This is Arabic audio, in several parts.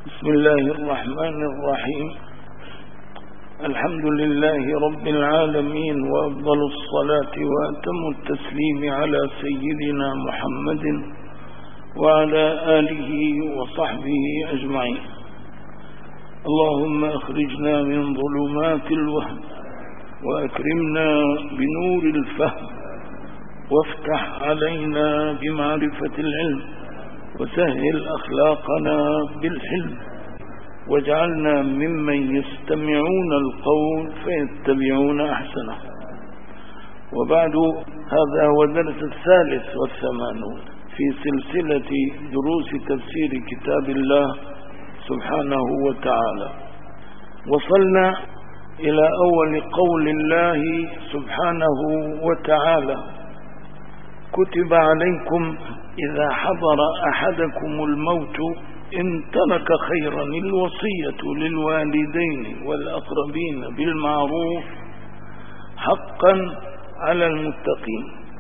بسم الله الرحمن الرحيم. الحمد لله رب العالمين، وأفضل الصلاة وأتم التسليم على سيدنا محمد وعلى آله وصحبه أجمعين. اللهم أخرجنا من ظلمات الوهم وأكرمنا بنور الفهم، وافتح علينا بمعرفة العلم، وسهل أخلاقنا بالحلم، واجعلنا ممن يستمعون القول فيتبعون أحسنه. وبعد، هذا هو الدرس 83 في سلسلة دروس تفسير كتاب الله سبحانه وتعالى. وصلنا إلى أول قول الله سبحانه وتعالى: كتب عليكم إذا حضر أحدكم الموت إن ترك خيرا الوصية للوالدين والأقربين بالمعروف حقا على المتقين،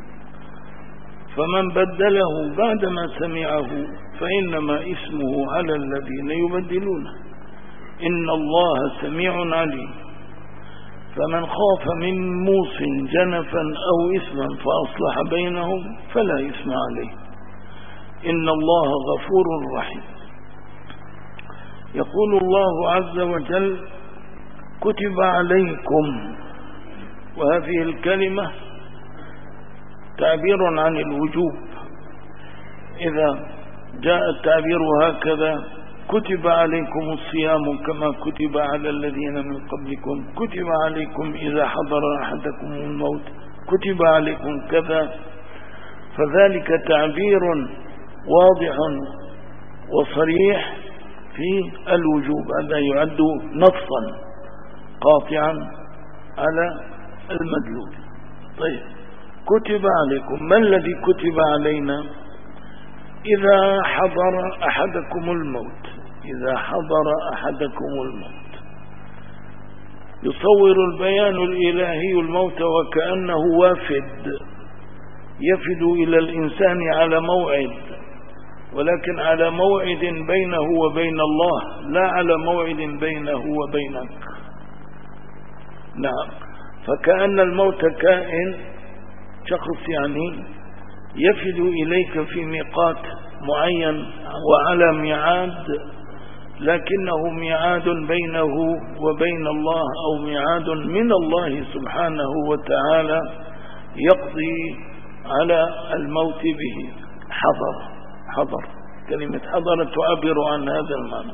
فمن بدله بعدما سمعه فإنما اسمه على الذين يبدلونه، إن الله سميع عليم. فمن خاف من موص جنفا أو إثما فأصلح بينهم فلا إثم عليه، إن الله غفور رحيم. يقول الله عز وجل: كتب عليكم، وهذه الكلمة تعبير عن الوجوب. إذا جاء التعبير هكذا: كتب عليكم الصيام كما كتب على الذين من قبلكم، كتب عليكم إذا حضر أحدكم الموت، كتب عليكم كذا، فذلك تعبير واضح وصريح في الوجوب. هذا يعد نصا قاطعا على المدلول. طيب، كتب عليكم، ما الذي كتب علينا؟ إذا حضر أحدكم الموت، إذا حضر أحدكم الموت، يصور البيان الإلهي الموت وكأنه وافد يفد إلى الإنسان على موعد، ولكن على موعد بينه وبين الله، لا على موعد بينه وبينك. نعم، فكأن الموت كائن شخص يعني يفد إليك في ميقات معين وعلى ميعاد، لكنه ميعاد بينه وبين الله، أو ميعاد من الله سبحانه وتعالى يقضي على الموت به. حضر، كلمة حضر تعبر عن هذا المعنى،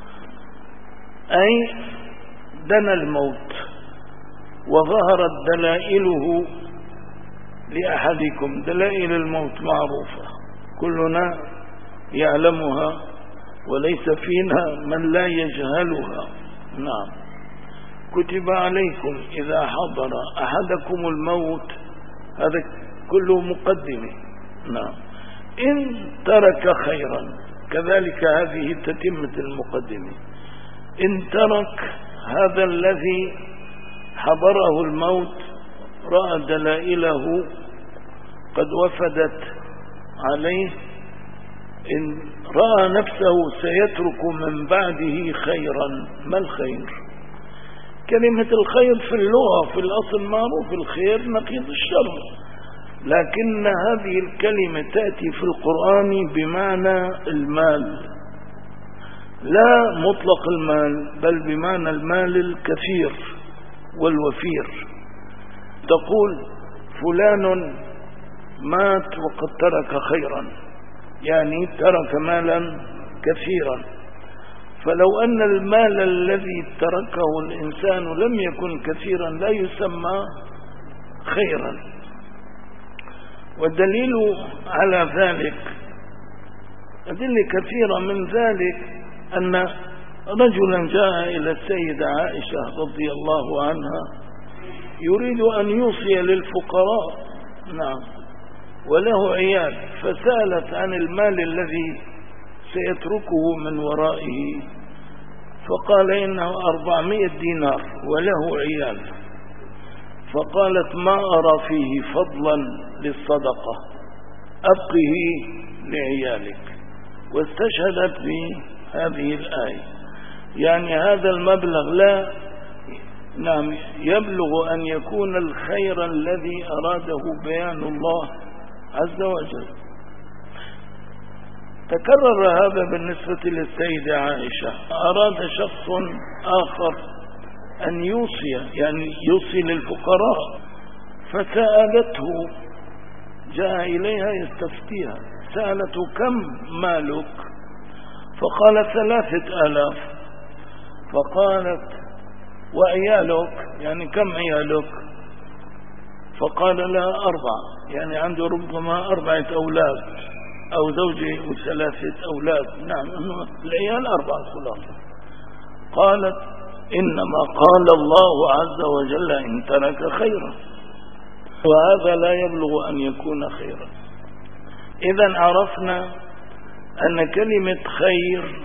أي دنا الموت وظهرت دلائله لأحدكم. دلائل الموت معروفة، كلنا يعلمها، وليس فينا من لا يجهلها. نعم، كتب عليكم إذا حضر أحدكم الموت، هذا كله مقدمة. نعم، إن ترك خيرا، كذلك هذه تتمة المقدمة. إن ترك، هذا الذي حضره الموت رأى دلائله قد وفدت عليه، إن رأى نفسه سيترك من بعده خيرا. ما الخير؟ كلمة الخير في اللغة في الأصل معروف، الخير نقيض الشر، لكن هذه الكلمة تأتي في القرآن بمعنى المال، لا مطلق المال، بل بمعنى المال الكثير والوفير. تقول فلان مات وقد ترك خيرا، يعني ترك مالا كثيرا. فلو أن المال الذي تركه الإنسان لم يكن كثيرا لا يسمى خيرا. والدليل على ذلك أدلة كثيرة، من ذلك أن رجلا جاء إلى السيدة عائشة رضي الله عنها يريد أن يوصي للفقراء، نعم، وله عيال، فسألت عن المال الذي سيتركه من ورائه، فقال إنه 400 دينار وله عيال. فقالت: ما أرى فيه فضلا للصدقة، أبقه لعيالك. واستشهدت هذه الآية. يعني هذا المبلغ لا يبلغ أن يكون الخير الذي أراده بيان الله عز وجل. تكرر هذا بالنسبة للسيدة عائشة. أراد شخص آخر أن يوصي، يعني يوصي للفقراء، فسألته، جاء إليها يستفتيها، سألته كم مالك؟ فقال 3000. فقالت وعيالك؟ يعني كم عيالك؟ فقال لها 4، يعني عنده ربما 4 أولاد أو زوجه و3 أولاد. نعم، العيال 4 خلاصة. قالت إنما قال الله عز وجل إن ترك خيرا، وهذا لا يبلغ أن يكون خيرا. إذن عرفنا أن كلمة خير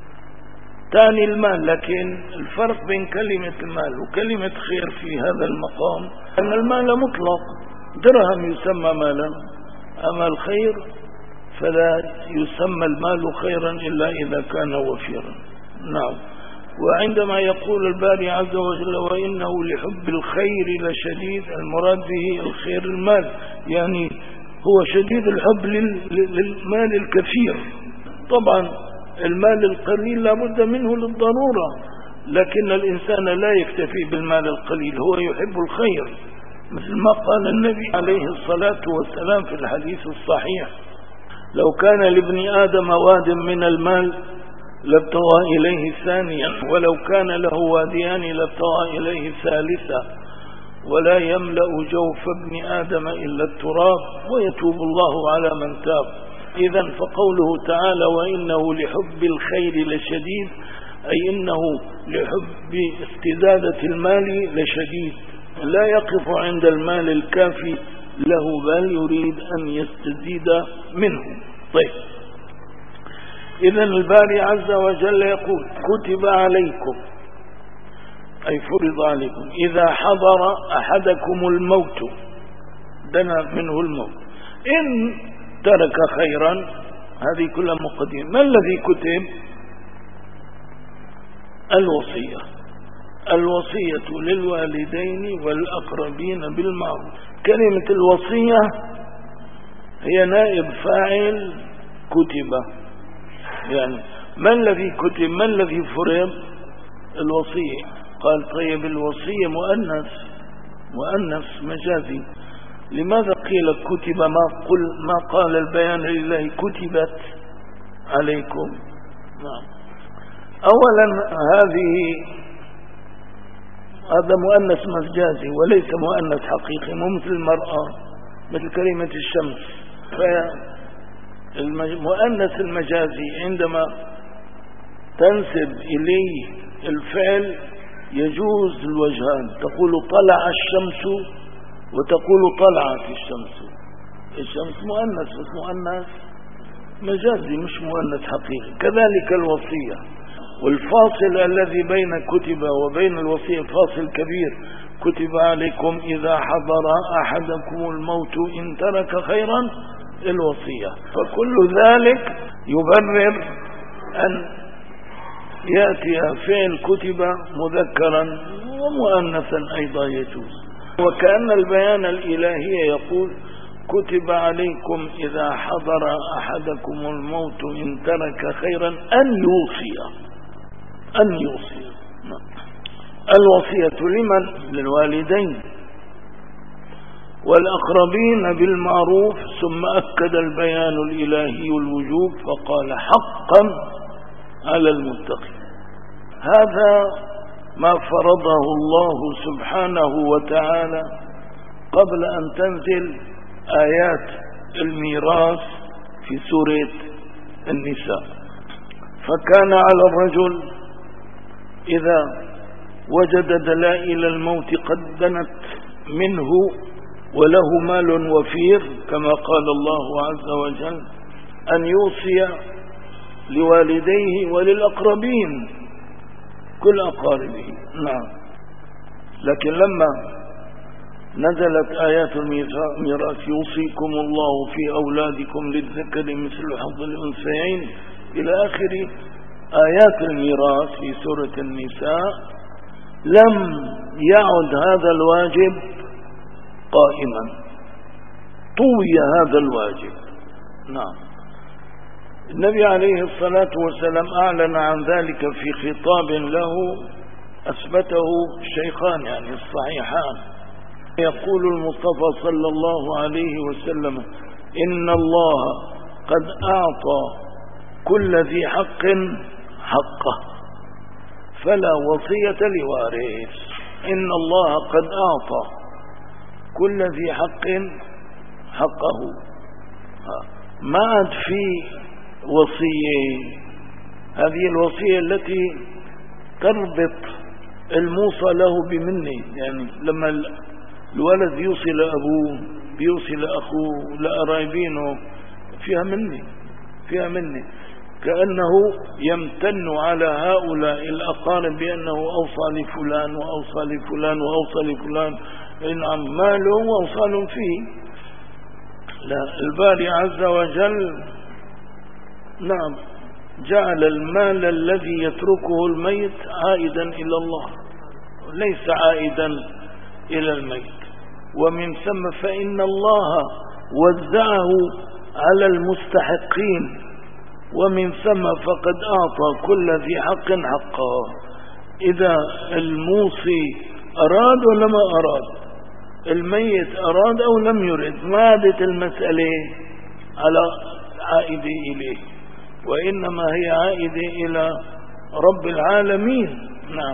تعني المال، لكن الفرق بين كلمة المال وكلمة خير في هذا المقام أن المال مطلق، درهم يسمى مالا، أما الخير فلا يسمى المال خيرا إلا إذا كان وفيرا. نعم. وعندما يقول الباري عز وجل وإنه لحب الخير لشديد، المراد به الخير المال، يعني هو شديد الحب للمال الكثير. طبعا المال القليل لابد منه للضرورة، لكن الإنسان لا يكتفي بالمال القليل، هو يحب الخير، مثل ما قال النبي عليه الصلاة والسلام في الحديث الصحيح: لو كان لابن آدم واد من المال لابتغى إليه ثانيا، ولو كان له واديان لابتغى إليه ثالثا، ولا يملأ جوف ابن آدم إلا التراب ويتوب الله على من تاب. إذن فقوله تعالى وإنه لحب الخير لشديد، أي إنه لحب استزادة المال لشديد، لا يقف عند المال الكافي له، بل يريد أن يستزيد منه. طيب، إذن الباري عز وجل يقول كتب عليكم، أي فرض عليكم، إذا حضر أحدكم الموت، دنا منه الموت، إن ترك خيرا. هذه كلها مقدمة. ما الذي كتب؟ الوصية. الوصية للوالدين والأقربين بالمعروف. كلمة الوصية هي نائب فاعل كتب. يعني ما الذي كتب؟ ما الذي فرض؟ الوصية. قال طيب الوصية مؤنث مجازي، لماذا قيل كتب ما قال البيان لله كتبت عليكم؟ نعم. أولا هذا مؤنث مجازي وليس مؤنث حقيقي، مو مثل المرأة، مثل كلمة الشمس. فالمؤنث المجازي عندما تنسب إليه الفعل يجوز الوجهان، تقول طلع الشمس وتقول طلعت الشمس. الشمس مؤنث، بس مؤنث مجازي مش مؤنث حقيقي. كذلك الوصية، والفاصل الذي بين كتب وبين الوصية فاصل كبير. كتب عليكم إذا حضر أحدكم الموت إن ترك خيرا الوصية. فكل ذلك يبرر أن يأتي فعل كتب مذكرا ومؤنثا أيضا يجوز. وكأن البيان الإلهي يقول كتب عليكم إذا حضر أحدكم الموت إن ترك خيرا أن يوصي. الوصية لمن؟ للوالدين والأقربين بالمعروف، ثم أكد البيان الإلهي الوجوب فقال حقا على المتقين. هذا ما فرضه الله سبحانه وتعالى قبل أن تنزل آيات الميراث في سورة النساء. فكان على الرجل إذا وجد دلائل الموت قد دنت منه وله مال وفير كما قال الله عز وجل أن يوصي لوالديه وللأقربين كل أقاربه. نعم. لكن لما نزلت آيات الميراث يوصيكم الله في أولادكم للذكر مثل حظ الأنثيين إلى آخر آيات الميراث في سورة النساء لم يعد هذا الواجب قائما، طوي هذا الواجب. نعم. النبي عليه الصلاة والسلام أعلن عن ذلك في خطاب له أثبته الشيخان يعني الصحيحان. يقول المصطفى صلى الله عليه وسلم: إن الله قد أعطى كل ذي حق حقه فلا وصية لوارث. إن الله قد أعطى كل ذي حق حقه، ما عاد في وصية. هذه الوصية التي تربط الموصى له بمنه، يعني لما الولد يوصي لأبوه بيوصي لأخوه لقرايبينه فيها منه كأنه يمتن على هؤلاء الأقارب بأنه أوصى لفلان وأوصى لفلان وأوصى لفلان، إنعم ماله وأوصى فيه. لا، الباري عز وجل نعم جعل المال الذي يتركه الميت عائدا إلى الله، ليس عائدا إلى الميت. ومن ثم فإن الله وزعه على المستحقين، ومن ثم فقد أعطى كل ذي حق حقه. إذا الموصي أراد ولا ما أراد، الميت أراد أو لم يرد، ما عادت المسألة على عائدة إليه، وإنما هي عائدة إلى رب العالمين. نعم،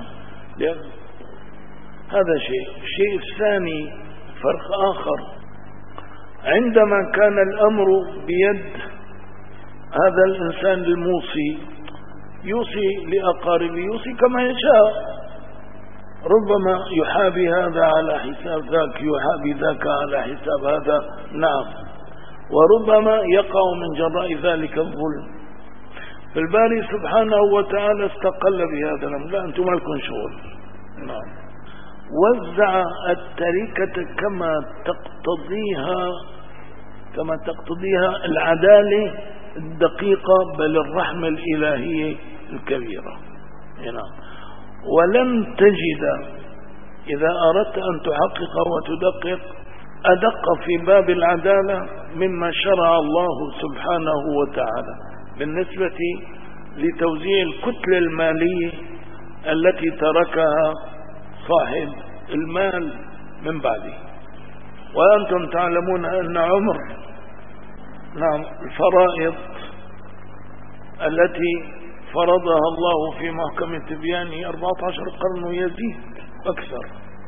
هذا شيء. الشيء الثاني فرق آخر، عندما كان الأمر بيد هذا الإنسان الموصي يوصي لأقاربه، يوصي كما يشاء، ربما يحابي هذا على حساب ذاك، يحابي ذاك على حساب هذا. نعم، وربما يقع من جراء ذلك الظلم. فالباري سبحانه وتعالى استقل بهذا الأمر، لا أنتم ما لكم شغل. نعم، وزع التركة كما تقتضيها العدالة الدقيقة، بل الرحمة الإلهية الكبيرة. نعم، ولن تجد إذا أردت أن تحقق وتدقق أدق في باب العدالة مما شرع الله سبحانه وتعالى بالنسبة لتوزيع الكتلة المالية التي تركها صاحب المال من بعده. وأنتم تعلمون أن عمر الفرائض التي فرضها الله في محكم تبيانه 14 قرن ويزيد أكثر.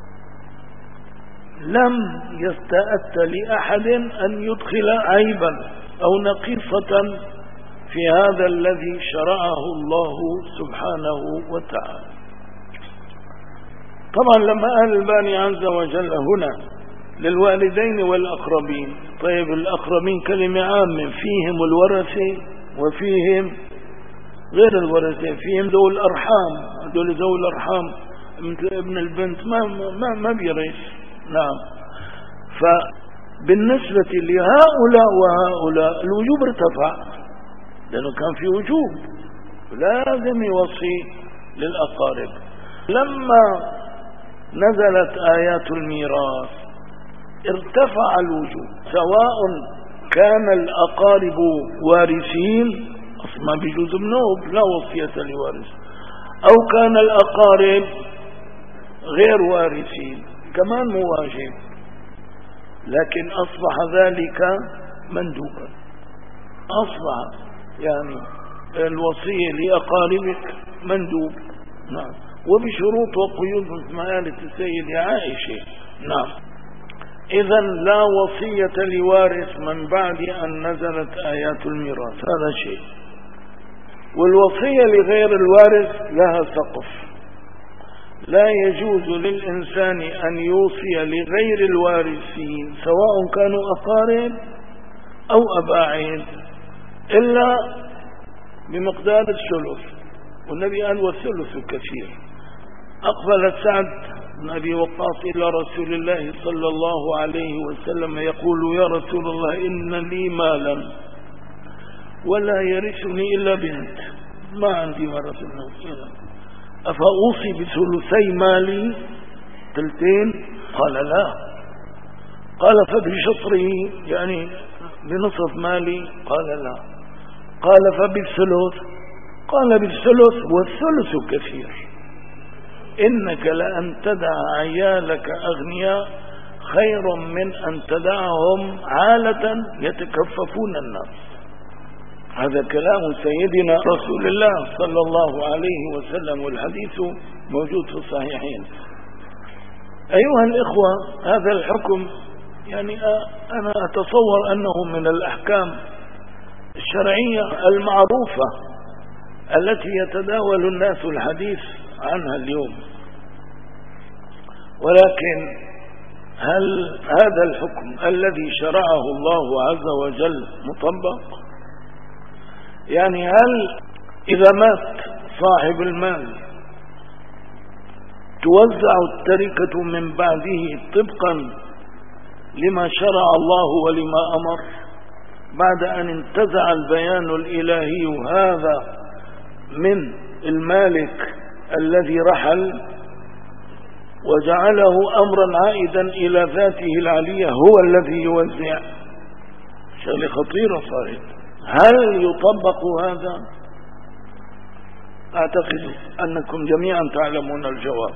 لم يستأت لأحد أن يدخل عيبا أو نقيصة في هذا الذي شرعه الله سبحانه وتعالى. طبعا لما قال الباري عز وجل هنا للوالدين والأقربين، طيب الأقربين كلمة عامة، فيهم الورثة وفيهم غير الورثة، فيهم ذو الأرحام، هذول ذو الأرحام مثل ابن البنت ما بيرث. نعم، فبالنسبة لهؤلاء وهؤلاء الوجوب ارتفع، لأنه كان في وجوب لازم يوصي للأقارب. لما نزلت آيات الميراث ارتفع الوجوب، سواء كان الأقارب وارثين، أصلا بيجوز النوب لا وصية لوارث، أو كان الأقارب غير وارثين كمان مواجب، لكن أصبح ذلك مندوبا، أصبح يعني الوصية لأقاربك مندوب. نعم، وبشروط وقيود مثل ما قالت السيدة عائشة. نعم، إذا لا وصية لوارث من بعد أن نزلت آيات الميراث، هذا شيء. والوصية لغير الوارث لها سقف، لا يجوز للإنسان أن يوصي لغير الوارثين سواء كانوا أقارب أو أباعد إلا بمقدار الثلث، والنبي قال والثلث كثير. أقبل سعد بن أبي وقاص إلى رسول الله صلى الله عليه وسلم يقول: يا رسول الله، إن لي مالا ولا يرثني إلا بنت، ما عندي ورث الموت. أفأوصي بثلثي مالي، ثلثين؟ قال لا. قال فبشطره يعني بنصف مالي؟ قال لا. قال فبالثلث؟ قال بالثلث، والثلث كثير. إنك لأن تدع عيالك أغنياء خير من أن تدعهم عالة يتكففون الناس. هذا كلام سيدنا رسول الله صلى الله عليه وسلم، والحديث موجود في الصحيحين. أيها الإخوة، هذا الحكم يعني أنا أتصور أنه من الأحكام الشرعية المعروفة التي يتداول الناس الحديث عنها اليوم، ولكن هل هذا الحكم الذي شرعه الله عز وجل مطبق؟ يعني هل إذا مات صاحب المال توزع التركة من بعده طبقا لما شرع الله ولما أمر، بعد أن انتزع البيان الإلهي هذا من المالك الذي رحل وجعله أمرا عائدا إلى ذاته العلية هو الذي يوزع؟ شغلة خطيرة صارت. هل يطبق هذا؟ أعتقد أنكم جميعا تعلمون الجواب.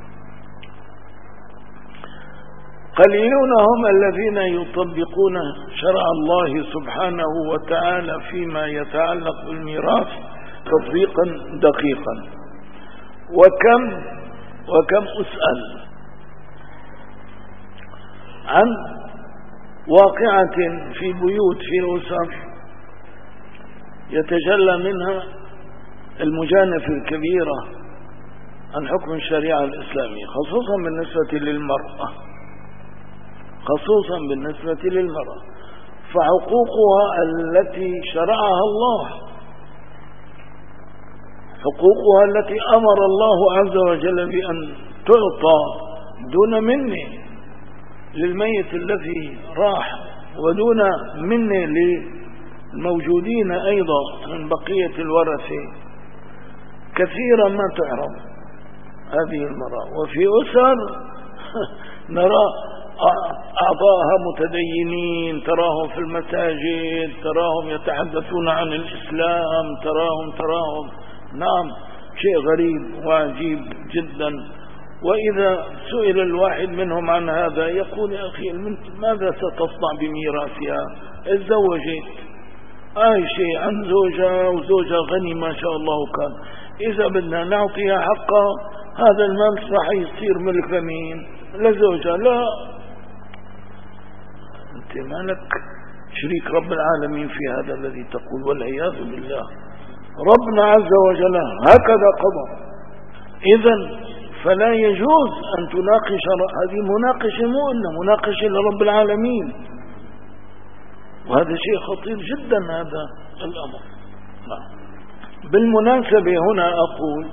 قليلون هم الذين يطبقون شرع الله سبحانه وتعالى فيما يتعلق بالميراث تطبيقا دقيقا. وكم أسأل عن واقعة في بيوت في أسر يتجلى منها المجانفة الكبيرة عن حكم الشريعة الإسلامية، خصوصا بالنسبة للمرأة، فحقوقها التي شرعها الله، حقوقها التي أمر الله عز وجل بأن تعطى دون منه للميت الذي راح ودون منه للموجودين أيضا من بقية الورثة، كثيرا ما تعرف هذه المرأة. وفي أسر نرى أعضاءها متدينين، تراهم في المساجد، تراهم يتحدثون عن الإسلام، تراهم نعم، شيء غريب وعجيب جدا. وإذا سئل الواحد منهم عن هذا يقول يا أخي ماذا ستصنع بميراثها؟ اتزوجت شيء عن زوجة، وزوجة غني ما شاء الله كان، إذا بدنا نعطيها حقها هذا المال راح يصير ملك لمين؟ لزوجها. لا، أنت مالك شريك رب العالمين في هذا الذي تقول، والعياذ بالله. ربنا عز وجل هكذا قضى. إذن فلا يجوز أن تناقش، هذه مناقشة مؤنة، مناقشة لرب العالمين، وهذا شيء خطير جدا هذا الأمر. بالمناسبة هنا أقول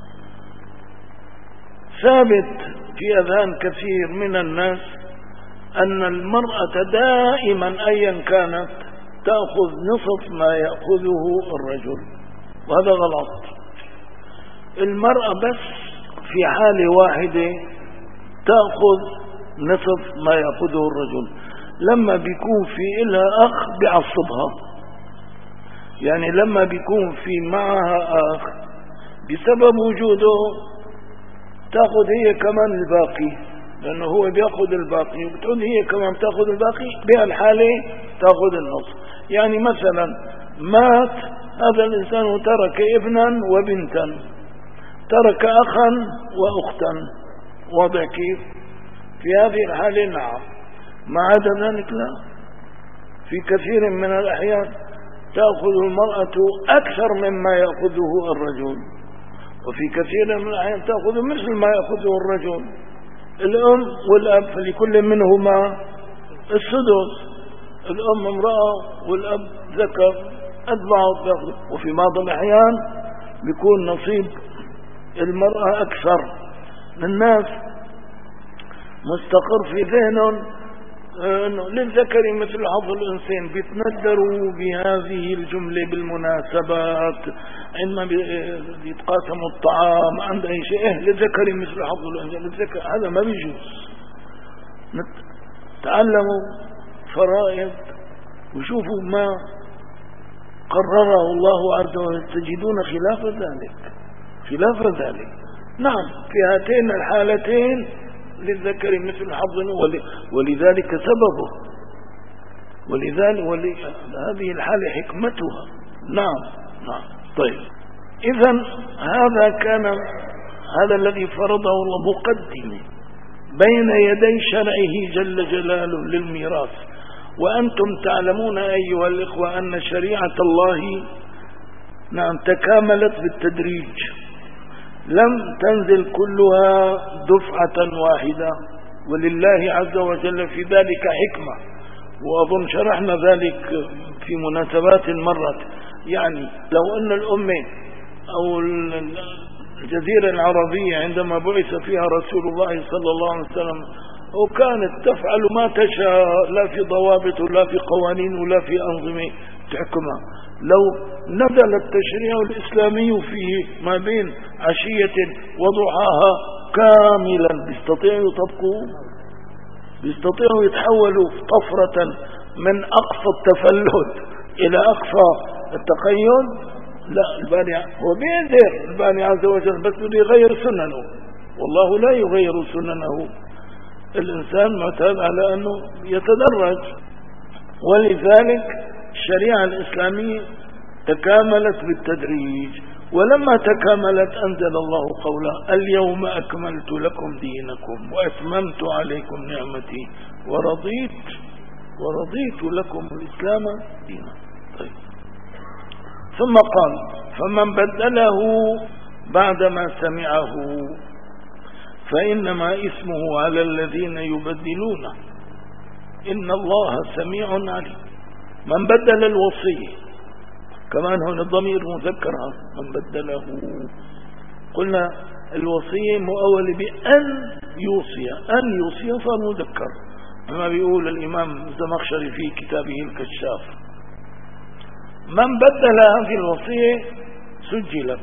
ثابت في أذهان كثير من الناس أن المرأة دائما أيا كانت تأخذ نصف ما يأخذه الرجل، وهذا غلط. المرأة بس في حالة واحدة تأخذ نصف ما يأخذه الرجل، لما بيكون في إلها أخ بيعصبها، يعني لما بيكون في معها أخ بسبب وجوده تأخذ هي كمان الباقي، لأنه هو بيأخذ الباقي وبتقول هي كمان بتأخذ الباقي، بهالحالة تأخذ النصف. يعني مثلا مات هذا الإنسان وترك ابنا وبنتا، ترك أخا وأختا، واضح كيف؟ في هذه الحالة نعم. ما عدا ذلك لا، في كثير من الأحيان تأخذ المرأة أكثر مما يأخذه الرجل، وفي كثير من الأحيان تأخذ مثل ما يأخذه الرجل. الأم والأب فلكل منهما السدس، الأم امرأة والأب ذكر أتبعه بيأخذ. وفي بعض الأحيان بيكون نصيب المرأة أكثر. الناس مستقر في ذهنهم للذكر مثل حظ الأنثيين، بيتندروا بهذه الجملة بالمناسبات، عندما بيتقاسموا الطعام عند أي شيء للذكر مثل حظ الأنثيين، للذكر، هذا ما بيجوز. تعلموا فرائض وشوفوا ما قرره الله عز وجل، تجدون خلاف ذلك. نعم، في هاتين الحالتين للذكر مثل حظ، ولذلك سببه، هذه الحالة حكمتها. نعم. طيب، إذن هذا الذي فرضه الله مقدمة بين يدي شرعه جل جلاله للميراث. وأنتم تعلمون أيها الإخوة أن شريعة الله تكاملت بالتدريج، لم تنزل كلها دفعة واحدة، ولله عز وجل في ذلك حكمة، وأظن شرحنا ذلك في مناسبات مرت. يعني لو أن الأمة أو الجزيرة العربية عندما بعث فيها رسول الله صلى الله عليه وسلم وكانت تفعل ما تشاء، لا في ضوابط ولا في قوانين ولا في أنظمة تحكمها، لو نزل التشريع الإسلامي فيه ما بين عشية وضحاها كاملا بيستطيعوا يتحولوا طفرة من أقصى التفلت إلى أقصى التقيد. لا، الباري هو بيقدر، الباري عز وجل، بس بده يغير سننه، والله لا يغير سننه. الإنسان معتاد على أنه يتدرج، ولذلك الشريعة الإسلامية تكاملت بالتدريج. ولما تكاملت أنزل الله قوله: اليوم أكملت لكم دينكم وأتممت عليكم نعمتي ورضيت لكم الإسلام دينا. طيب. ثم قال: فمن بدله بعدما سمعه فإنما اسمه على الذين يبدلونه، إن الله سميع عليم. من بدل الوصية، كمان هنا الضمير مذكر، من بدله، قلنا الوصية مؤولة بأن يوصي صار مذكر، كما بيقول الإمام الزمخشري في كتابه الكشاف. من بدل هذه الوصية سجلت.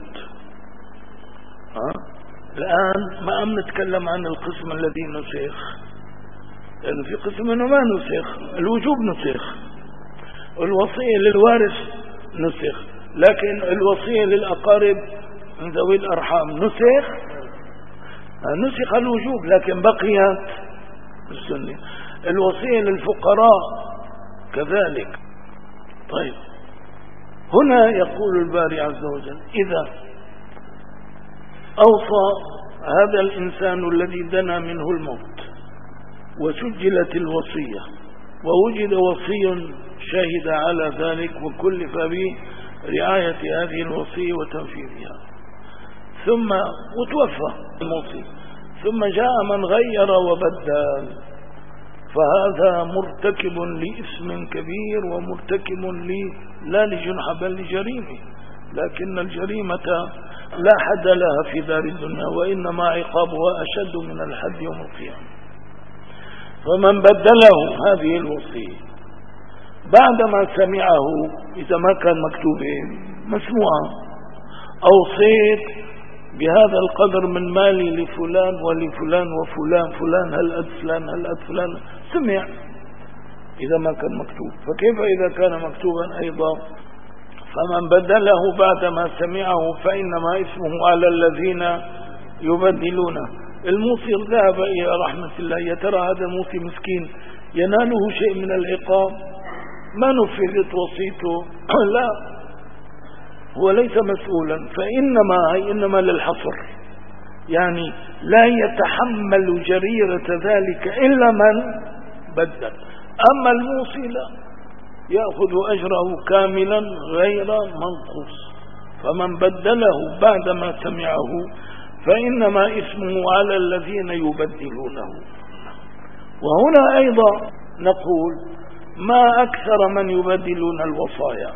الآن ما نتكلم عن القسم الذي نسخ، لأنه في قسم أنه ما نسخ، الوجوب نسخ، الوصية للوارث نسخ، لكن الوصية للأقارب من ذوي الأرحام نسخ الوجوب، لكن بقيت السنة. الوصية للفقراء كذلك. طيب، هنا يقول الباري عز وجل: إذا أوصى هذا الإنسان الذي دنا منه الموت وسجلت الوصية ووجد وصي شهد على ذلك وكلف برعاية هذه الوصية وتنفيذها، ثم وتوفى الموصي، ثم جاء من غير وبدل، فهذا مرتكب لإثم كبير ومرتكب لا لجنح بل لجريمة، لكن الجريمة لا حد لها في دار الدنيا، وإنما عقابها أشد من الحد يوم القيامة. فمن بدله هذه الوصية بعدما سمعه، إذا ما كان مكتوبين مسموعا: أوصيت بهذا القدر من مالي لفلان ولفلان وفلان، فلان هل أد فلان هل أد فلان، سمع إذا ما كان مكتوب، فكيف إذا كان مكتوبا أيضا؟ فمن بدله بعدما سمعه فإنما اسمه على الذين يبدلونه. الموصي ذهب إلى رحمة الله، يا ترى هذا الموصي مسكين يناله شيء من العقاب؟ ما نفذت وصيته؟ لا، هو ليس مسؤولا، إنما للحصر، يعني لا يتحمل جريرة ذلك إلا من بدل. أما الموصي لا، يأخذ أجره كاملا غير منقوص. فمن بدله بعدما سمعه فإنما اسمه على الذين يبدلونه. وهنا أيضا نقول: ما أكثر من يبدلون الوصايا.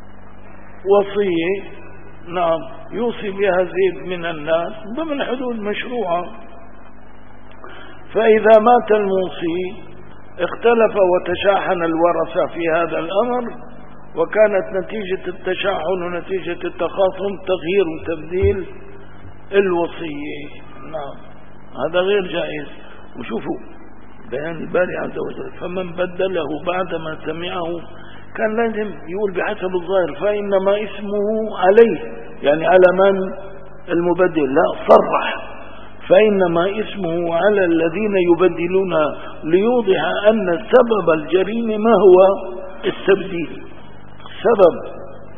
وصية نعم يوصي بها زيد من الناس ضمن حدود مشروعة، فإذا مات الموصي اختلف وتشاحن الورثة في هذا الأمر، وكانت نتيجة التشاحن ونتيجة التخاصم تغيير وتبديل الوصية. نعم، هذا غير جائز. وشوفوا بيان الباري عز وجل: فمن بدله بعدما سمعه، كان لازم يقول بحسب الظاهر فإنما اسمه عليه، يعني على من المبدل، لا، صرح فإنما اسمه على الذين يبدلون، ليوضح أن سبب الجريمة ما هو التبديل، سبب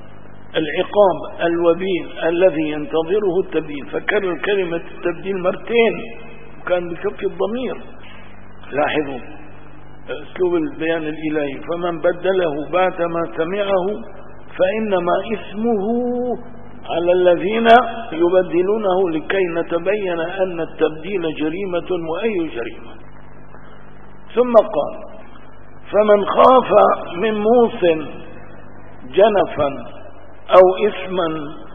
العقاب الوبيل الذي ينتظره التبديل. فكرر كلمة التبديل مرتين وكان بكف الضمير. لاحظوا اسلوب البيان الالهي: فمن بدله بعدما سمعه فانما اسمه على الذين يبدلونه، لكي نتبين ان التبديل جريمة واي جريمة. ثم قال: فمن خاف من موص جنفا او اثما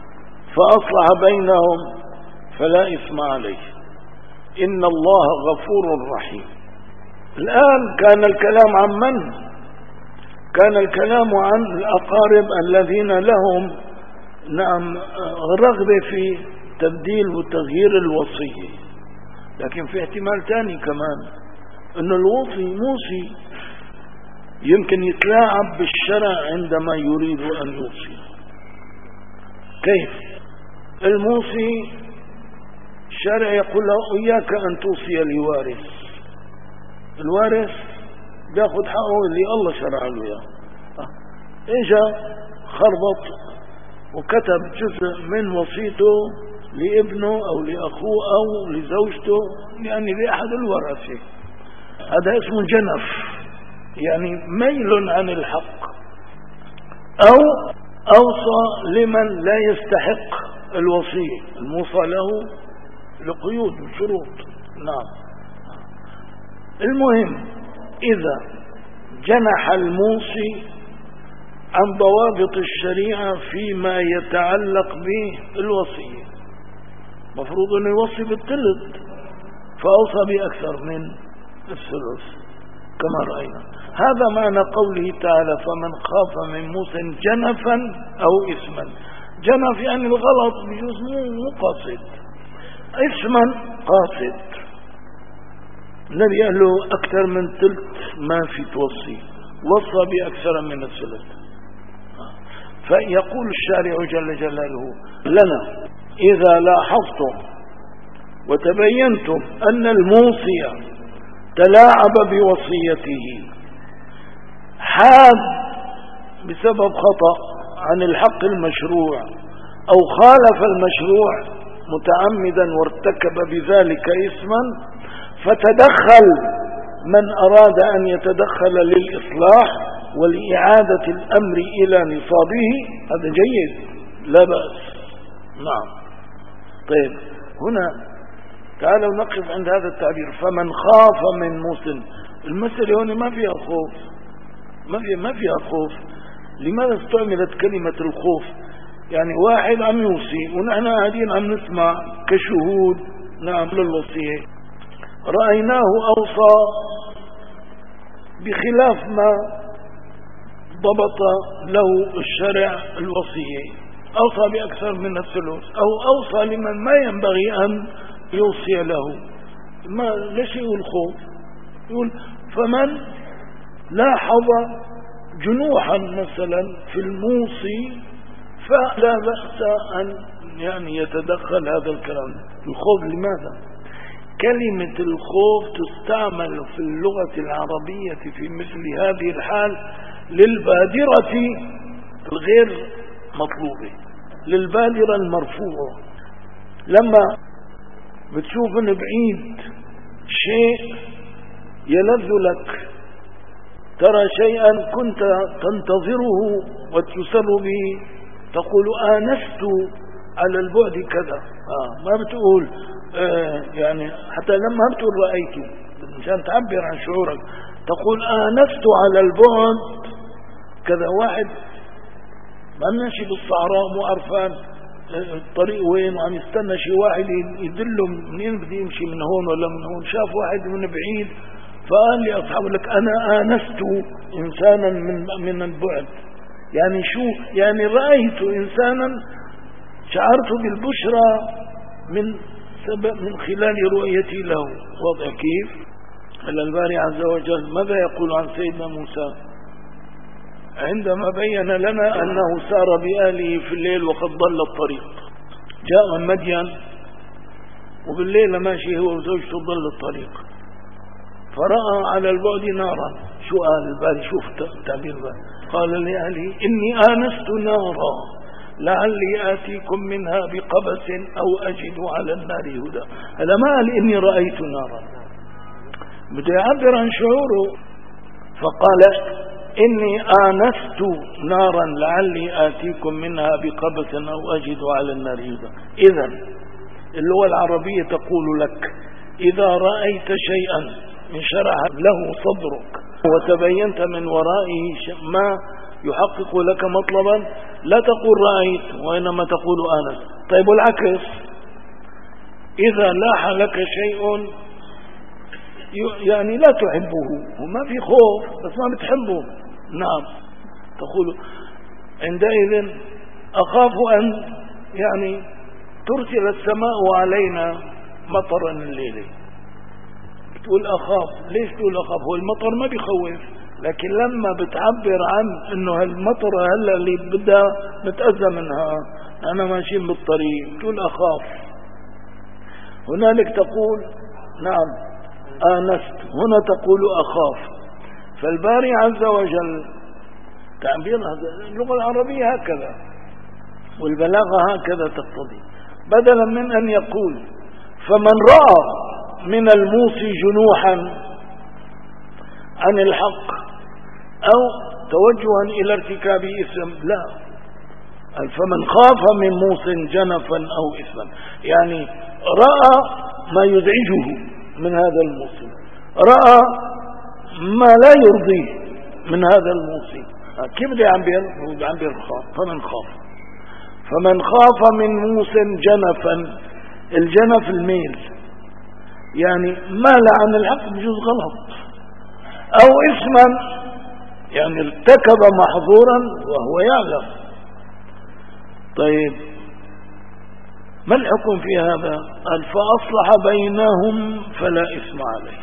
فاصلح بينهم فلا اثم عليه، ان الله غفور رحيم. الآن كان الكلام عن من؟ كان الكلام عن الأقارب الذين لهم نعم رغبة في تبديل وتغيير الوصية. لكن في احتمال ثاني كمان، أن الموصي يمكن يتلاعب بالشرع عندما يريد أن يوصي. كيف؟ الموصي الشرع يقول له: إياك أن توصي لوارث. الوارث بياخد حقه اللي الله شرع له اياه. اجا خربط وكتب جزء من وصيته لابنه او لاخوه او لزوجته، يعني لاحد الورثه، هذا اسمه جنف، يعني ميل عن الحق، او اوصى لمن لا يستحق الوصيه الموصى له لقيود وشروط. نعم. المهم، إذا جنح الموصي عن ضوابط الشريعة فيما يتعلق بالوصية، مفروض أنه يوصي بالثلث فأوصى بأكثر من الثلث كما رأينا. هذا معنى قوله تعالى: فمن خاف من موص جنفا أو إثما. جنف يعني الغلط بجوز مو قاصد، إثما قاصد. النبي قال له: أكثر من ثلث ما في توصي، وصى بأكثر من الثلث. فيقول الشارع جل جلاله لنا: إذا لاحظتم وتبينتم أن الموصي تلاعب بوصيته، حاد بسبب خطأ عن الحق المشروع، أو خالف المشروع متعمدا وارتكب بذلك إثما، فتدخل من أراد أن يتدخل للإصلاح ولإعادة الأمر إلى نصابه، هذا جيد لا بأس. نعم. طيب، هنا تعالوا نقف عند هذا التعبير: فمن خاف من موص. المسألة هنا ما فيها خوف، ما فيها خوف. لماذا استعملت كلمة الخوف؟ يعني واحد عم يوصي ونحن قاعدين عم نسمع كشهود نعم للوصية، رأيناه أوصى بخلاف ما ضبط له الشرع الوصية، أوصى بأكثر من الثلث، أو أوصى لمن ما ينبغي أن يوصي له. ما ليش يقول خوف؟ يقول: فمن لاحظ جنوحا مثلا في الموصي فلا بأس أن يعني يتدخل هذا الكلام. الخوف لماذا؟ كلمة الخوف تستعمل في اللغة العربية في مثل هذه الحال للبادرة الغير مطلوبة، للبادرة المرفوعة. لما بتشوف ان بعيد شيء يلذ لك، ترى شيئا كنت تنتظره وتسر به، تقول آنست على البعد كذا. ما بتقول يعني حتى لما بتقول رأيت، عشان تعبر عن شعورك تقول آنست على البعد كذا. واحد ما ماشي بالصحراء مو عرفان الطريق وين، وعم يستنى شي واحد يدله منين بدي يمشي، من هون ولا من هون، شاف واحد من بعيد فقال لي أصحابه لك أنا آنست إنسانا من البعد، يعني شو يعني رأيت إنسانا شعرت بالبشرى من خلال رؤيتي له. وضع كيف؟ الباري عز وجل ماذا يقول عن سيدنا موسى عندما بين لنا أنه سار بآله في الليل وقد ضل الطريق، جاء من مدين وبالليل ماشي هو وزوجته ضل الطريق، فرأى على البعد نارا. شو قال الباري؟ شوف تعبير الباري، قال لأهله إني آنست نارا لعلي آتيكم منها بقبس أو أجد على النار هدى. هذا ما قال إني رأيت نارا، بده يعبر عن شعوره، فقال إني آنست نارا لعلي آتيكم منها بقبس أو أجد على النار هدى. إذن اللغة العربية تقول لك إذا رأيت شيئا انشرح له صدرك وتبينت من ورائه ما يحقق لك مطلبا، لا تقول رأيت وإنما تقول آنست. طيب والعكس، إذا لاح لك شيء يعني لا تحبه وما في خوف بس ما بتحبه، نعم، تقول عندئذ أخاف أن يعني ترسل السماء علينا مطرا الليل. تقول أخاف، ليش تقول أخاف؟ هو المطر ما بيخوف، لكن لما بتعبر عن انه هالمطر هلا اللي بدها نتأذى منها انا ماشيين بالطريق، تقول أخاف. هنالك تقول نعم آنست، هنا تقول أخاف. فالباري عز وجل تعبير اللغة العربية هكذا والبلاغة هكذا تقتضي، بدلا من أن يقول فمن رأى من الموصي جنوحا عن الحق أو توجها إلى ارتكاب إثم، لا، فمن خاف من موص جنفا أو إثما، يعني رأى ما يزعجه من هذا الموصي، رأى ما لا يرضيه من هذا الموصي. كيف بده يعبر خاف؟ فمن خاف من موص جنفا، الجنف الميل، يعني مال عن الحق بجوز غلط، أو إثما يعني ارتكب محظورا وهو يعلم. طيب ما الحكم في هذا؟ قال فأصلح بينهم فلا إثم عليه.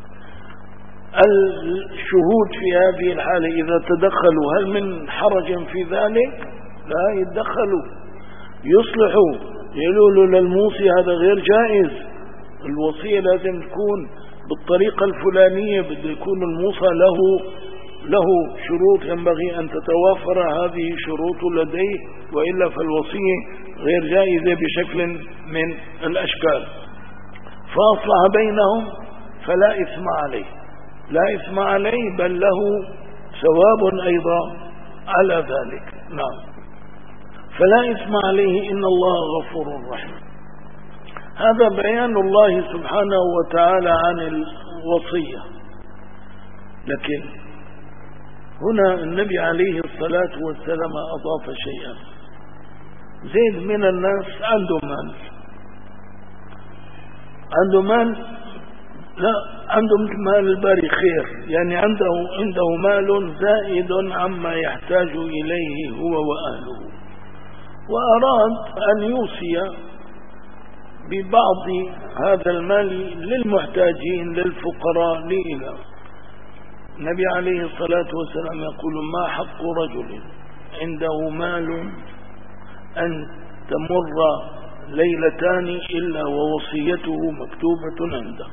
الشهود في هذه الحالة إذا تدخلوا هل من حرج في ذلك؟ لا، يتدخلوا يصلحوا، يقولوا للموصي هذا غير جائز، الوصية لازم تكون بالطريقة الفلانية، بده يكون الموصى له شروط ينبغي أن تتوافر هذه شروط لديه، وإلا فالوصية غير جائزة بشكل من الأشكال. فأصلح بينهم فلا إثم عليه، لا إثم عليه بل له ثواب أيضا على ذلك. نعم، فلا إثم عليه إن الله غفور رحيم. هذا بيان الله سبحانه وتعالى عن الوصية. لكن هنا النبي عليه الصلاة والسلام أضاف شيئا. زيد من الناس عنده مال، لا عنده مثل مال الباري خير، يعني عنده مال زائد عما يحتاج إليه هو وأهله، وأراد أن يوصي ببعض هذا المال للمحتاجين للفقراء لإله. النبي عليه الصلاة والسلام يقول ما حق رجل عنده مال أن تمر ليلتان إلا ووصيته مكتوبة عنده.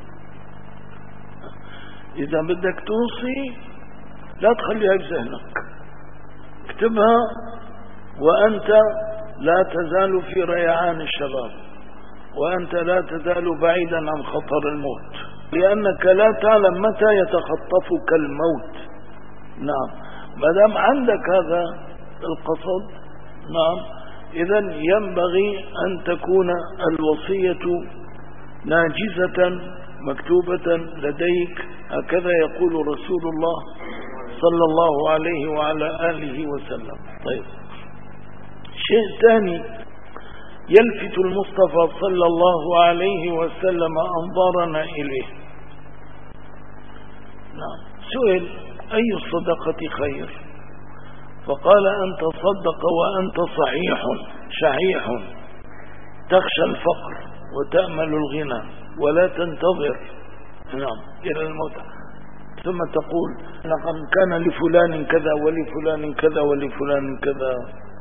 إذا بدك توصي لا تخليها بذهنك، اكتبها وأنت لا تزال في ريعان الشباب، وأنت لا تزال بعيدا عن خطر الموت، لأنك لا تعلم متى يتخطفك الموت. نعم، ما دام عندك هذا القصد، نعم، إذن ينبغي أن تكون الوصية ناجزة مكتوبة لديك، هكذا يقول رسول الله صلى الله عليه وعلى آله وسلم. طيب، شيء ثاني يلفت المصطفى صلى الله عليه وسلم أنظارنا إليه، نعم. سئل أي الصدقة خير؟ فقال أن تصدق وأنت شحيح تخشى الفقر وتأمل الغنى ولا تنتظر إلى الموت ثم تقول لقد كان لفلان كذا ولفلان كذا ولفلان كذا.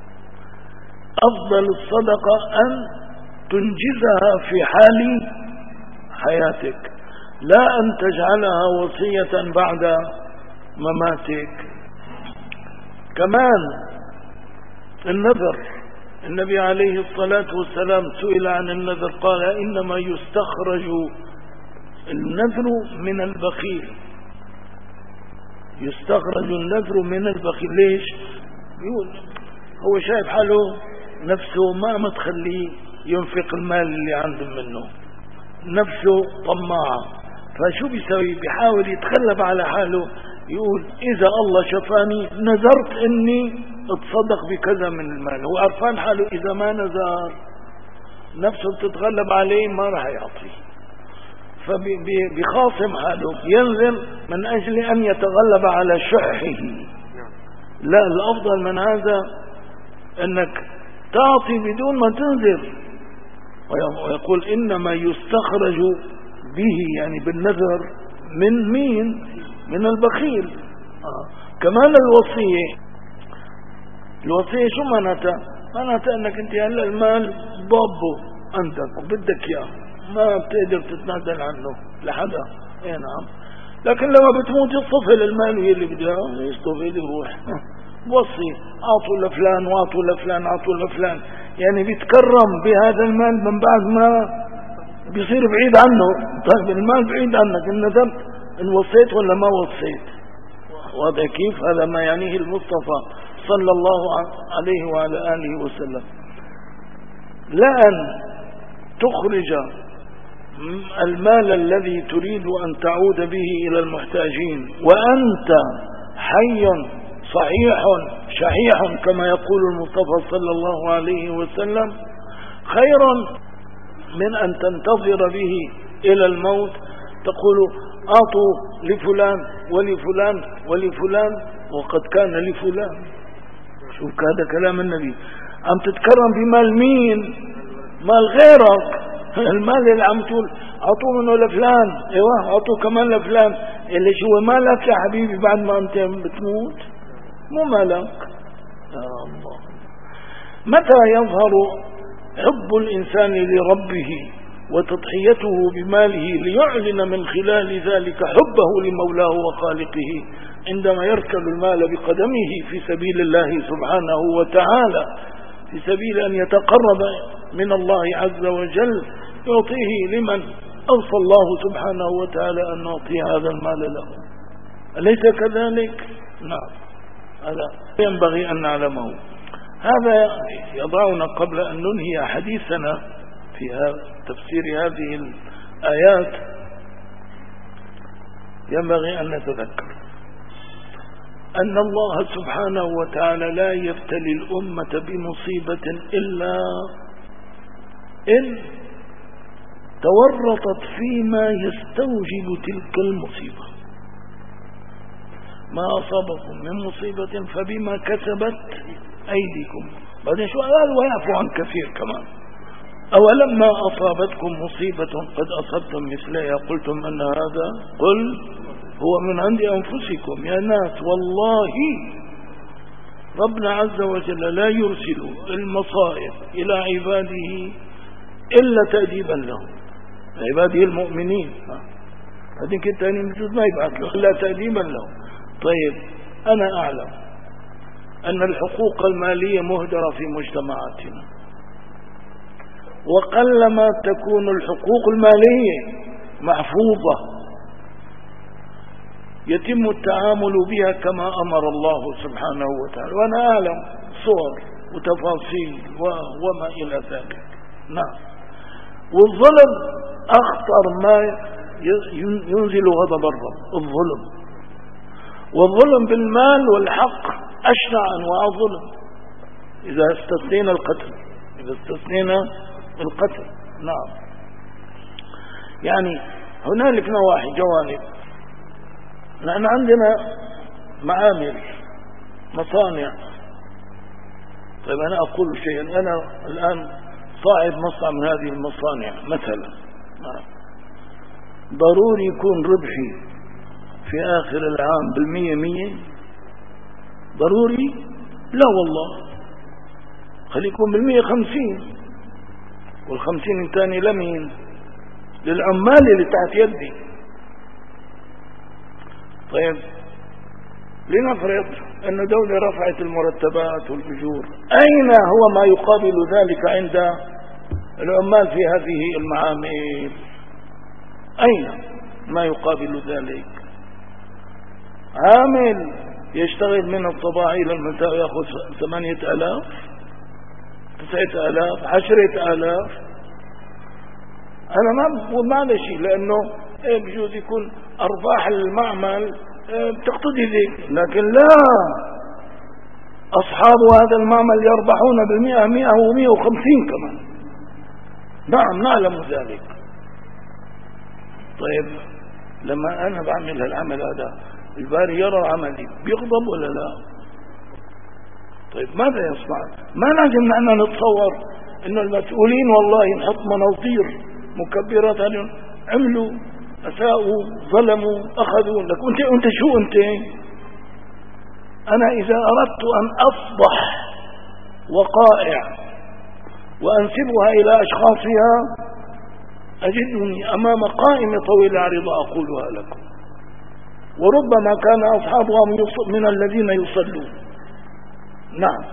أفضل الصدقة أن تنجزها في حال حياتك، لا أن تجعلها وصية بعد مماتك. كمان النذر، النبي عليه الصلاة والسلام سئل عن النذر قال إنما يستخرج النذر من البخيل. يستخرج النذر من البخيل. ليش؟ يقول هو شايف حاله نفسه ما تخليه ينفق المال اللي عنده منه، نفسه طماعة، فشو بيسوي؟ بيحاول يتغلب على حاله، يقول إذا الله شفاني نذرت إني اتصدق بكذا من المال. هو عرفان حاله إذا ما نذر نفسه بتتغلب عليه ما راح يعطيه، فبيخاصم حاله، ينذر من أجل أن يتغلب على شحه. لا، الأفضل من هذا أنك تعطي بدون ما تنذر. ويقول إنما يستخرج به يعني بالنذر من مين؟ من البخيل. كمان الوصية شو معناتها؟ معناتها أنك أنت هلا المال ضابه عندك وبدك إياه، ما بتقدر تتنازل عنه لحدا. نعم. لكن لما بتموت يصطفل المال واللي بده يصطفل يروح. وصي أعطوا لفلان وأعطوا لفلان أعطوا لفلان، يعني بيتكرم بهذا المال من بعد ما بيصير بعيد عنه. طيب المال بعيد عنك، النذر إن وصيت ولا ما وصيت. وهذا كيف؟ هذا ما يعنيه المصطفى صلى الله عليه وعلى آله وسلم. لا أن تخرج المال الذي تريد أن تعود به إلى المحتاجين وأنت حي صحيح شحيح كما يقول المصطفى صلى الله عليه وسلم، خيرا من أن تنتظر به إلى الموت تقول أعطوا لفلان ولفلان ولفلان وقد كان لفلان. شوف هذا كلام النبي. عم تتكرم بمال مين؟ مال غيرك. المال اللي عم تقول أعطوا منه لفلان، ايوه أعطوا كمان لفلان، اللي شو مالك يا حبيبي بعد ما أنت بتموت؟ مو مالك. يا الله. متى يظهر حب الإنسان لربه وتضحيته بماله ليعلن من خلال ذلك حبه لمولاه وخالقه؟ عندما يركب المال بقدمه في سبيل الله سبحانه وتعالى، في سبيل أن يتقرب من الله عز وجل، يعطيه لمن أوصى الله سبحانه وتعالى أن نعطي هذا المال له. أليس كذلك؟ نعم، هذا ينبغي أن نعلمه. هذا يضعنا قبل أن ننهي حديثنا في تفسير هذه الآيات، ينبغي أن نتذكر أن الله سبحانه وتعالى لا يبتلي الأمة بمصيبة إلا إن تورطت فيما يستوجب تلك المصيبة. ما أصابكم من مصيبة فبما كسبت أيديكم. بعدين شو قال؟ ويعفو عن كثير كمان. أولما أصابتكم مصيبة قد أصبتم مثلها قلتم أن هذا قل هو من عند أنفسكم. يا ناس والله ربنا عز وجل لا يرسل المصائب إلى عباده إلا تأديبا لهم، عباده المؤمنين. هذيك التاني بجوز ما يبعث له إلا تأديبا لهم. طيب أنا أعلم أن الحقوق المالية مهدرة في مجتمعاتنا، وقلما تكون الحقوق المالية محفوظة يتم التعامل بها كما أمر الله سبحانه وتعالى. وأنا أعلم صور وتفاصيل وما إلى ذلك. نعم. والظلم أخطر ما ينزل غضب الرب، الظلم. والظلم بالمال والحق أشنع أنواع الظلم إذا استثنينا القتل. نعم. يعني هنالك نواحي جوانب نحن عندنا معامل، مصانع. طيب أنا أقول شيئا، أنا الآن صاحب مصنع من هذه المصانع مثلا، ضروري يكون ربحي في آخر العام 100%؟ ضروري؟ لا والله، خلي يكون 150، وال50 الثاني لمين؟ للعمال اللي تحت يدي. طيب لنفرض أن دولة رفعت المرتبات والأجور، أين هو ما يقابل ذلك عند العمال في هذه المعامل؟ أين ما يقابل ذلك؟ عامل يشتغل من الصباح إلى المساء يأخذ 8,000 9,000 10,000. أنا ما بقول ما شيء، لأنه بجوز يكون أرباح المعمل تقتضي ذلك، لكن لا، أصحاب هذا المعمل يربحون 100 و150 كمان. نعم نعلم ذلك. طيب لما أنا بعمل هالعمل هذا، الباري يرى عملي بيغضب ولا لا؟ طيب ماذا يصنع؟ ما لازم نحن نتصور إنه المسؤولين والله نحط مناطير مكبرات عليهم، عملوا أساءوا ظلموا أخذوا لك، أنت شو أنت؟ أنا إذا أردت أن أفضح وقائع وأنسبها إلى أشخاصها أجدني أمام قائمة طويلة عريضة أقولها لكم، وربما كان أصحابها من الذين يصلون. نعم،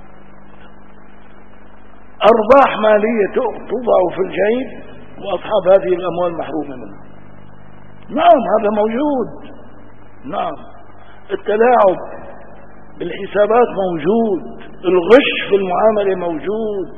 أرباح مالية توضع في الجيب وأصحاب هذه الأموال محرومة منها. نعم هذا موجود. نعم التلاعب بالحسابات موجود، الغش في المعاملة موجود،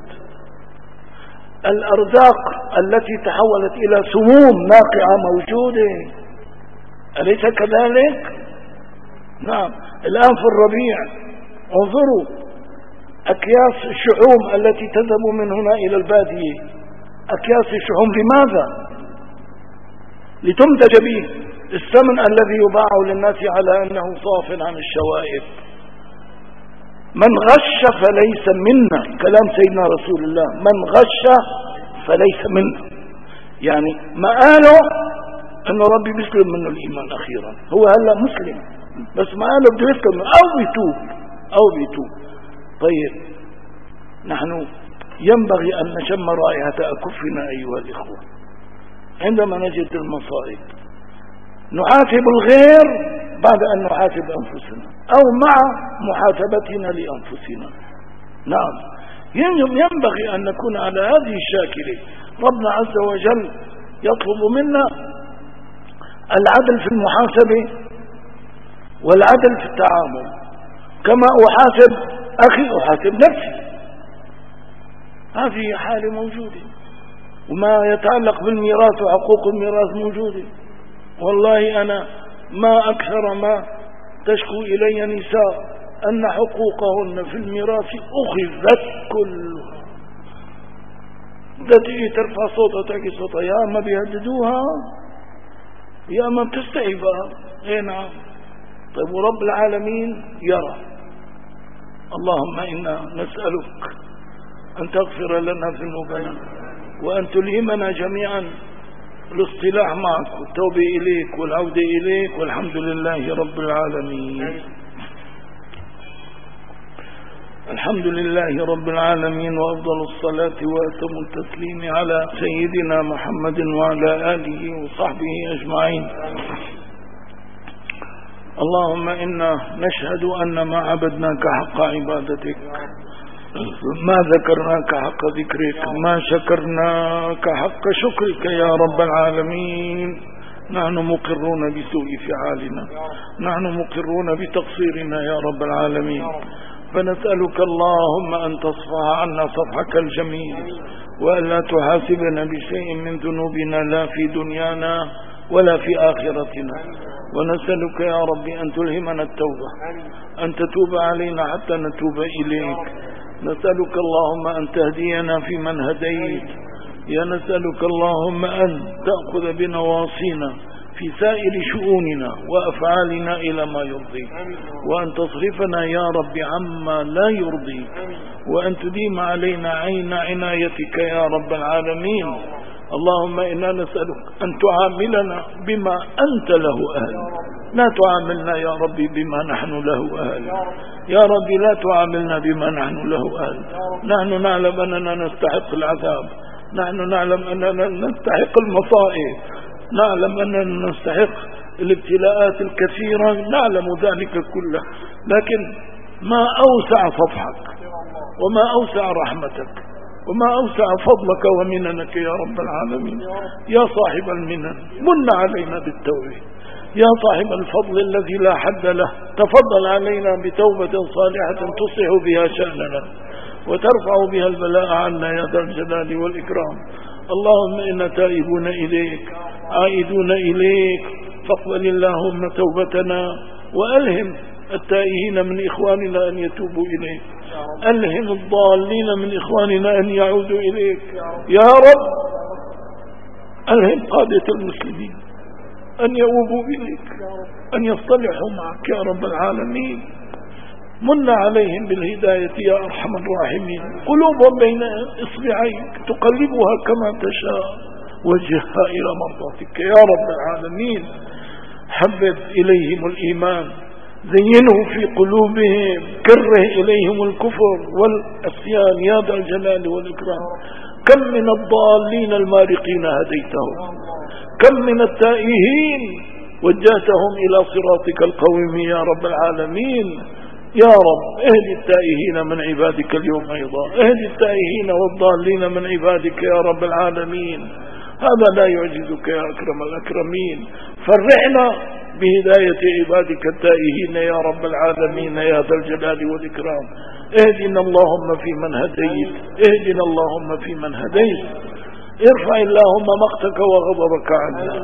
الأرزاق التي تحولت إلى سموم ناقعة موجودة، أليس كذلك؟ نعم الآن في الربيع انظروا أكياس الشحوم التي تذهب من هنا إلى البادية، أكياس الشحوم لماذا؟ لتنتج به الثمن الذي يباع للناس على أنه صاف عن الشوائب. من غش فليس منا، كلام سيدنا رسول الله، من غش فليس منا، يعني ما قاله أنه ربي بيسلم منه الإيمان أخيرا، هو هلأ مسلم بس ما قاله بده يسلم أو بيتوب. طيب نحن ينبغي أن نشم رائحة أكفنا أيها الإخوة عندما نجد المصائب، نحاسب الغير بعد أن نحاسب أنفسنا أو مع محاسبتنا لأنفسنا. نعم ينبغي أن نكون على هذه الشاكلة. ربنا عز وجل يطلب منا العدل في المحاسبة والعدل في التعامل، كما أحاسب أخي أحاسب نفسي. هذه حالة موجودة. وما يتعلق بالميراث وحقوق الميراث موجودة. والله أنا ما أكثر ما تشكو إلي نساء أن حقوقهن في الميراث أخذت كلها. تجي ترفع صوتها وتعكي صوتها، يا أما بيهددوها يا أما بتستعيبها. إيه نعم. طيب ورب العالمين يرى. اللهم إنا نسألك أن تغفر لنا ذنوبنا وأن تلهمنا جميعا الاصطلاح معك والتوبة إليك والعودة إليك، والحمد لله رب العالمين. الحمد لله رب العالمين، وأفضل الصلاة وأتم التسليم على سيدنا محمد وعلى آله وصحبه أجمعين. اللهم إنا نشهد أن ما عبدناك حق عبادتك، ما ذكرناك حق ذكرك، ما شكرناك حق شكرك يا رب العالمين. نحن مقرون بسوء فعالنا، نحن مقرون بتقصيرنا يا رب العالمين، فنسألك اللهم أن تصفح عنا صفحك الجميل، وألا تحاسبنا بشيء من ذنوبنا لا في دنيانا ولا في آخرتنا. ونسألك يا رب أن تلهمنا التوبة، أن تتوب علينا حتى نتوب إليك. نسألك اللهم أن تهدينا في من هديت، يا نسألك اللهم أن تأخذ بنواصينا في سائر شؤوننا وأفعالنا إلى ما يرضيك، وأن تصرفنا يا رب عما لا يرضيك، وأن تديم علينا عين عنايتك يا رب العالمين. اللهم إنا نسألك أن تعاملنا بما أنت له أهل، لا تعاملنا يا ربي بما نحن له أهل. يا ربي لا تعاملنا بما نحن له أهل. نحن نعلم أننا نستحق العذاب، نحن نعلم أننا نستحق المصائب، نعلم أننا نستحق الابتلاءات الكثيرة، نعلم ذلك كله، لكن ما أوسع صفحك وما أوسع رحمتك وما أوسع فضلك ومننك يا رب العالمين. يا صاحب المنن من علينا بالتوبة، يا صاحب الفضل الذي لا حد له تفضل علينا بتوبة صالحة تصلح بها شأننا وترفع بها البلاء عنا يا ذا الجلال والإكرام. اللهم إنا تائبون إليك عائدون إليك، فاقبل اللهم توبتنا، وألهم التائهين من إخواننا أن يتوبوا إليك، ألهم الضالين من إخواننا أن يعودوا إليك يا رب، ألهم قادة المسلمين أن يؤوبوا إليك، أن يصطلحوا معك يا رب العالمين. من عليهم بالهداية يا أرحم الراحمين، قلوبهم بين إصبعيك تقلبها كما تشاء، وجهها إلى مرضاتك يا رب العالمين. حبب إليهم الإيمان، زينه في قلوبهم، كره إليهم الكفر والعصيان يا ذا الجلال والإكرام. كم من الضالين المارقين هديتهم، كم من التائهين وجهتهم إلى صراطك القويم يا رب العالمين. يا رب اهد التائهين من عبادك اليوم أيضا، اهد التائهين والضالين من عبادك يا رب العالمين. هذا لا يعجزك يا أكرم الأكرمين. فرحنا بهداية عبادك التائهين يا رب العالمين يا ذا الجلال والإكرام. اهدنا اللهم في من هديت، اهدنا اللهم في من هديت. ارفع اللهم مقتك وغضبك عنا،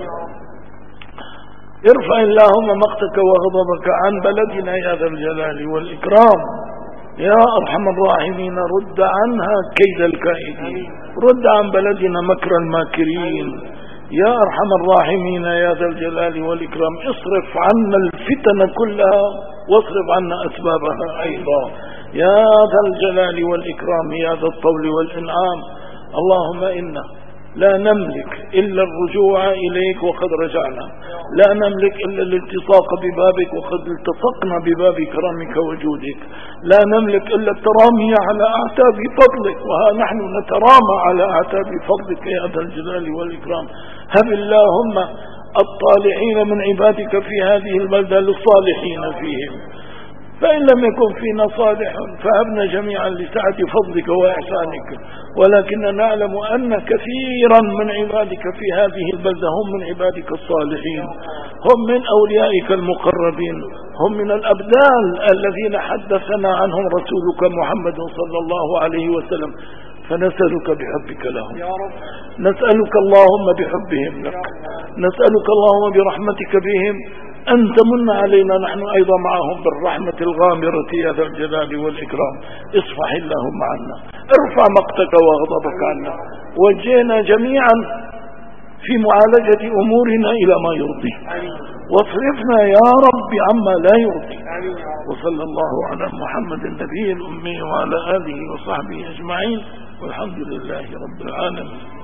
ارفع اللهم مقتك وغضبك عن بلدنا يا ذا الجلال والإكرام. يا أرحم الراحمين رد عنها كيد الكائدين، رد عن بلدنا مكر الماكرين يا أرحم الراحمين يا ذا الجلال والإكرام. اصرف عنا الفتن كلها واصرف عنا أسبابها أيضا يا ذا الجلال والإكرام يا ذا الطول والإنعام. اللهم إنا لا نملك إلا الرجوع إليك وقد رجعنا، لا نملك إلا الالتصاق ببابك وقد التصقنا بباب كرمك وجودك، لا نملك إلا الترامي على أعتاب فضلك، وها نحن نترامى على أعتاب فضلك يا ذا الجلال والإكرام. هب اللهم الطالعين من عبادك في هذه البلدة للصالحين فيهم، فإن لم يكن فينا صالح فهبنا جميعا لسعة فضلك وإحسانك، ولكننا نعلم أن كثيرا من عبادك في هذه البلدة هم من عبادك الصالحين، هم من أوليائك المقربين، هم من الأبدال الذين حدثنا عنهم رسولك محمد صلى الله عليه وسلم. فنسألك بحبك لهم، نسألك اللهم بحبهم لك، نسألك اللهم برحمتك بهم أن تمن علينا نحن أيضا معهم بالرحمة الغامرة يا ذا الجلال والإكرام. اصفح اللهم عنا، ارفع مقتك وغضبك عنا، وجينا جميعا في معالجة أمورنا إلى ما يرضي، واصرفنا يا رب عما لا يرضي. وصلى الله على محمد النبي الأمي وعلى آله وصحبه أجمعين، والحمد لله رب العالمين.